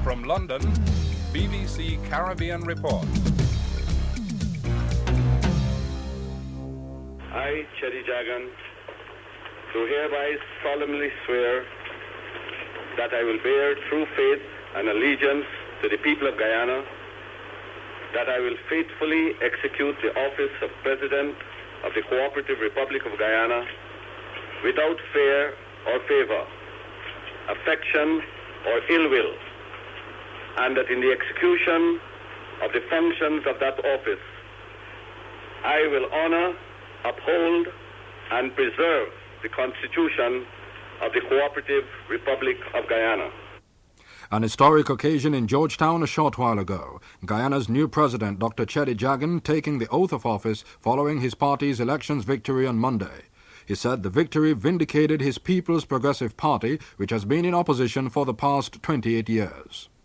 From London, BBC Caribbean Report. I, Cheddi Jagan, do hereby solemnly swear that I will bear true faith and allegiance to the people of Guyana, that I will faithfully execute the office of President of the Cooperative Republic of Guyana without fear or favor, affection or ill will, and that in the execution of the functions of that office, I will honor, uphold, and preserve the Constitution of the Cooperative Republic of Guyana. An historic occasion in Georgetown a short while ago. Guyana's new president, Dr. Cheddi Jagan, taking the oath of office following his party's elections victory on Monday. He said the victory vindicated his People's Progressive Party, which has been in opposition for the past 28 years.